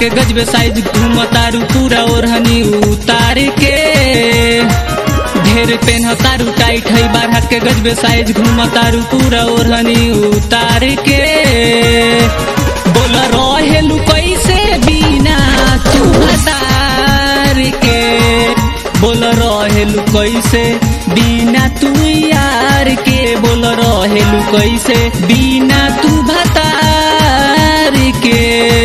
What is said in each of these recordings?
के गजबे साइज घूमतारू पूरा ओढ़नी उतार के। ढेर पेन्हतारू टाइट है बारह के गजबे साइज घूमतारू पूरा ओढ़नी उतार के। बोल रहेलू कैसे बिना तू भतार के, बोल रहेलू कैसे बिना तू यार के, बोल रहेलू कैसे बिना तू भतार के।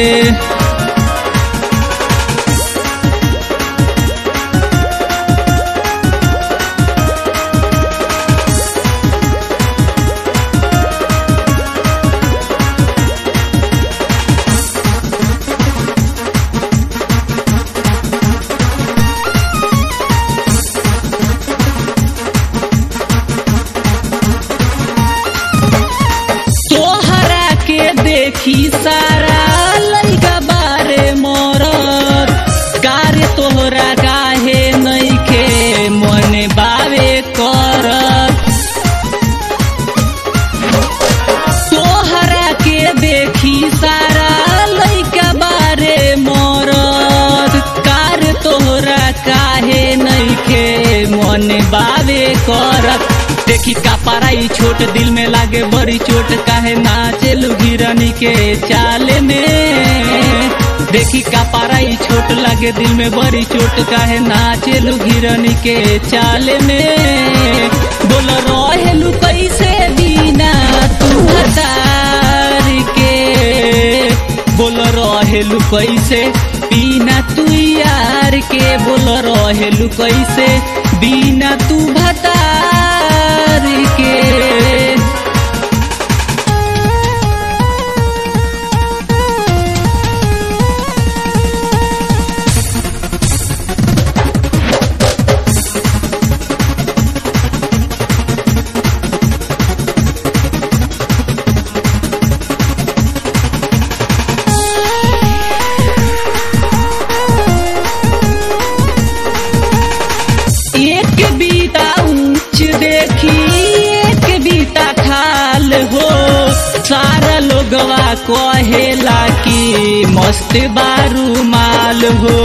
देखी सारा लइका बारे मोरत कार्य तोहरा काहे नइखे मन बावे करत। तोहरा के देखी सारा लइका बारे मोरत कार्य तोहरा काहे नइखे मन बावे करत। देखी का पाराई छोट दिल में लागे बड़ी चोट काहे नाचेलू हिरनी के चाल में। देखी का पाराई छोट लागे दिल में बड़ी चोट काहे नाचेलू हिरनी के चाल में। बोल रहेलू कैसे बिना तू भतार के, बोल रहेलू कैसे बिना तू यार के, बोल रहेलू कैसे बिना तू भतार के। एक बीता ऊंच देखी एक बीता खाल हो, सारा लोगवा कहेला कि मस्त बारू माल हो।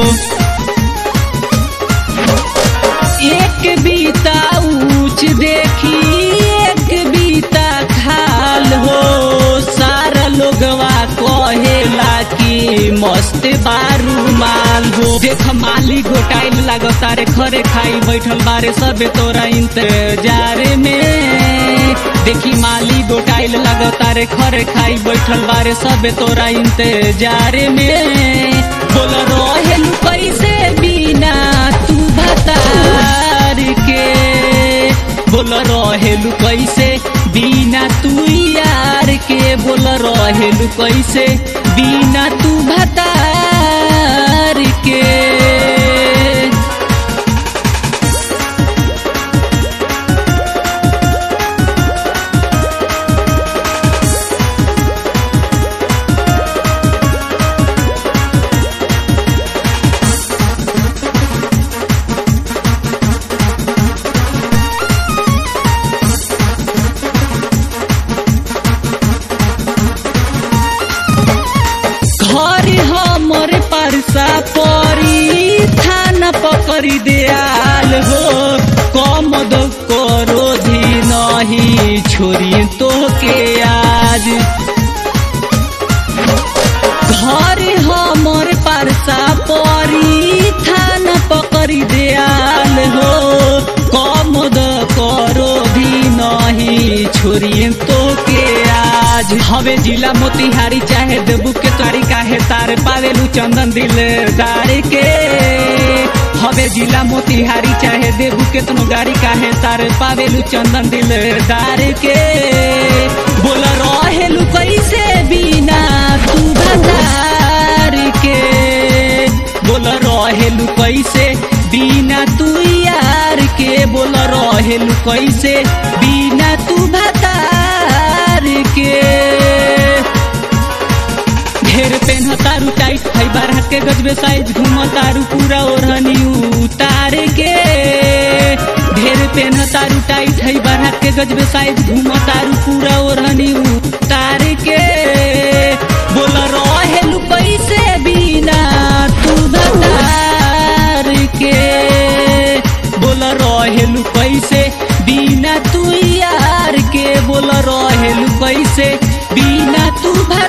एक बीता ऊंच देखी एक बीता खाल हो, सारा लोगवा कहेला कि मस्त बारू माल हो। देख माली गोटाइल लागता रे खरे खाई बैठल बारे सबे तोरा इंतजार में। देखी माली गोटाइल लागता रे खरे खाई बैठल बारे सबे तोरा इंतजार में। बोल रहेलू कैसे बिना तू भतार के, बोल रहेलू कैसे बिना तू यार के, बोल रहेलू कैसे बिना तू भतार के। हमरे परसा परी थाना पकड़ी दयाल हो, कम दो करो धी नहीं छोरी तो के आज। घर हमरे परसा परी थाना पकड़ी दयाल हो, कम दो करो धी नहीं छोरी तो के आज। हवे जिला मोतिहारी चाहे देबू के तारी काहे तार पावेलू चंदन दिलदार के। हवे जिला मोतिहारी चाहे देबू के तनु गाड़ी काहे तार पावेलू चंदन दिलदार के। बोल रहेलू कैसे बिना तू भतार के, बोल रहेलू कैसे बिना तू यार के, बोल रहेलू कैसे बिना तू भतार के। ढेर पेन्हतारू टाइट है बारह के गजबे साइज घूमतारू पूरा ओढ़नी उतार के। ढेर पेन्हतारू टाइट है बारह के गजबे साइज घूमतारू पूरा ओढ़नी उतार के। बोल रहेलू कैसे बिना कैसे बिना तू यार के बोल रहेलू कैसे बिना तू